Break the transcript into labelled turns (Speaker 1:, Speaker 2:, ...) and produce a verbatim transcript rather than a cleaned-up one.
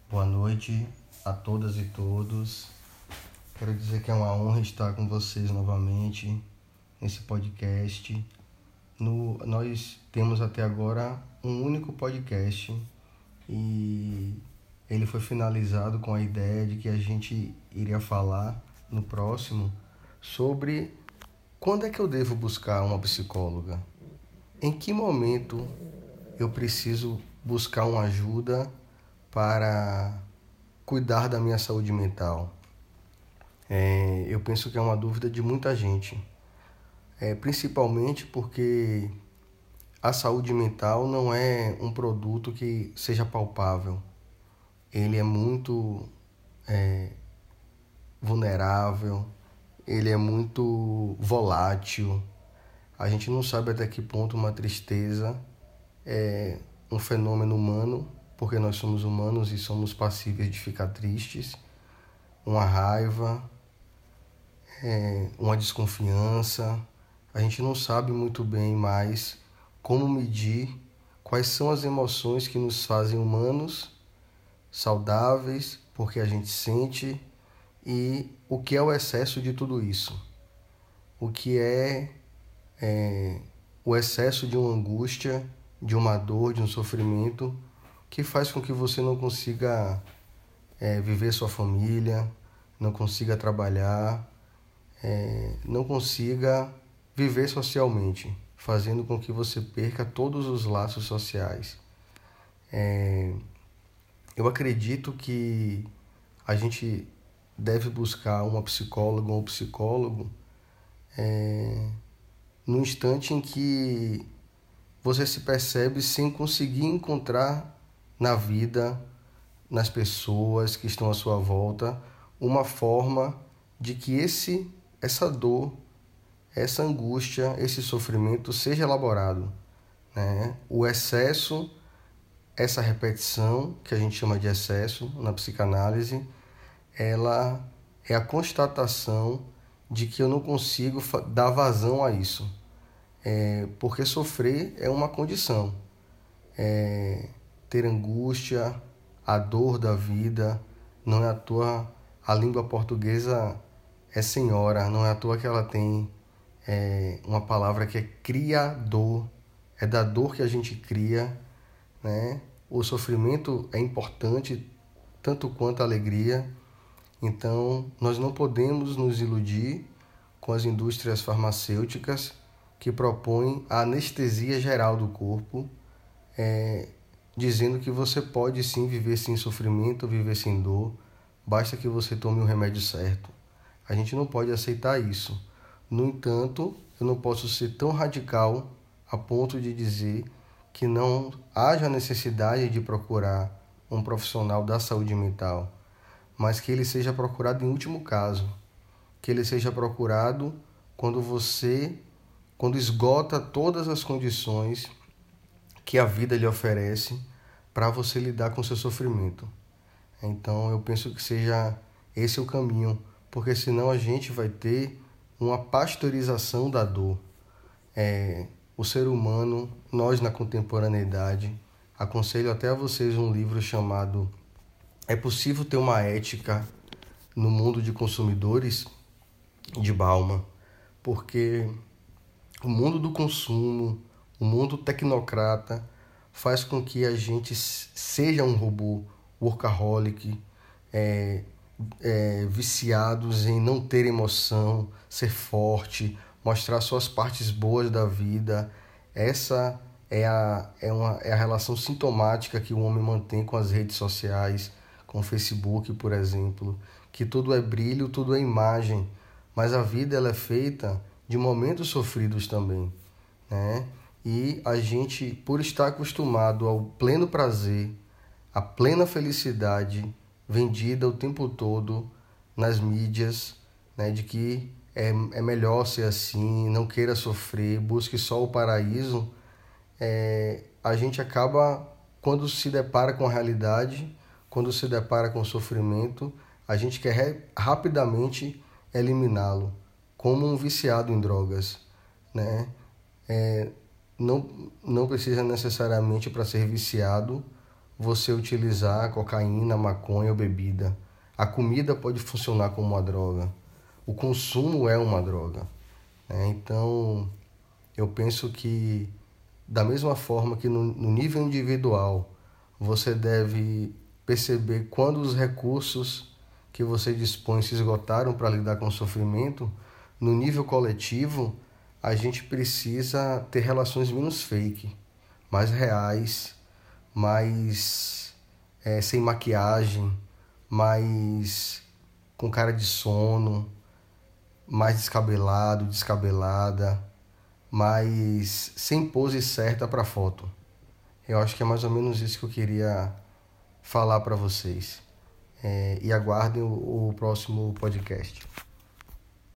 Speaker 1: Boa noite a todas e todos. Quero dizer que é uma honra estar com vocês novamente nesse podcast. No, nós temos até agora um único podcast e ele foi finalizado com a ideia de que a gente iria falar no próximo sobre quando é que eu devo buscar uma psicóloga. Em que momento eu preciso buscar uma ajuda para cuidar da minha saúde mental? É, eu penso que é uma dúvida de muita gente, é, principalmente porque a saúde mental não é um produto que seja palpável. Ele é muito é, vulnerável, ele é muito volátil. A gente não sabe até que ponto uma tristeza é um fenômeno humano, porque nós somos humanos e somos passíveis de ficar tristes. Uma raiva, é, uma desconfiança. A gente não sabe muito bem mais como medir quais são as emoções que nos fazem humanos, saudáveis, porque a gente sente, e o que é o excesso de tudo isso. O que é, é o excesso de uma angústia, de uma dor, de um sofrimento, que faz com que você não consiga é, viver sua família, não consiga trabalhar, é, não consiga viver socialmente, fazendo com que você perca todos os laços sociais. É, eu acredito que a gente deve buscar uma psicóloga ou um psicólogo é, no instante em que você se percebe sem conseguir encontrar na vida, nas pessoas que estão à sua volta, uma forma de que esse, essa dor, essa angústia, esse sofrimento seja elaborado, né? O excesso, essa repetição, que a gente chama de excesso na psicanálise, ela é a constatação de que eu não consigo dar vazão a isso. É, porque sofrer é uma condição. É, ter angústia, a dor da vida, não é à toa a língua portuguesa é senhora, não é à toa que ela tem é, uma palavra que é criador, é da dor que a gente cria, né? O sofrimento é importante tanto quanto a alegria, então nós não podemos nos iludir com as indústrias farmacêuticas que propõem a anestesia geral do corpo, é, dizendo que você pode sim viver sem sofrimento, viver sem dor, basta que você tome o remédio certo. A gente não pode aceitar isso. No entanto, eu não posso ser tão radical a ponto de dizer que não haja necessidade de procurar um profissional da saúde mental, mas que ele seja procurado em último caso, que ele seja procurado quando você, quando esgota todas as condições que a vida lhe oferece para você lidar com o seu sofrimento. Então eu penso que seja esse o caminho, porque senão a gente vai ter uma pasteurização da dor. É, o ser humano, nós na contemporaneidade, aconselho até a vocês um livro chamado É Possível Ter uma Ética no Mundo de Consumidores, de Bauman, porque o mundo do consumo, o mundo tecnocrata, faz com que a gente seja um robô workaholic, é, é, viciados em não ter emoção, ser forte, mostrar suas partes boas da vida. Essa é a, é, uma, é a relação sintomática que o homem mantém com as redes sociais, com o Facebook, por exemplo, que tudo é brilho, tudo é imagem, mas a vida ela é feita de momentos sofridos também, né? E a gente, por estar acostumado ao pleno prazer, à plena felicidade vendida o tempo todo nas mídias, né, de que é, é melhor ser assim, não queira sofrer, busque só o paraíso, é, a gente acaba, quando se depara com a realidade, quando se depara com o sofrimento, a gente quer rapidamente eliminá-lo, como um viciado em drogas, né? É, não, não precisa necessariamente para ser viciado você utilizar cocaína, maconha ou bebida. A comida pode funcionar como uma droga. O consumo é uma droga. Né? Então, eu penso que, da mesma forma que no, no nível individual, você deve perceber quando os recursos que você dispõe se esgotaram para lidar com o sofrimento, no nível coletivo, a gente precisa ter relações menos fake, mais reais, mais é, sem maquiagem, mais com cara de sono, mais descabelado, descabelada, mais sem pose certa para foto. Eu acho que é mais ou menos isso que eu queria falar para vocês. É, e aguardem o, o próximo podcast.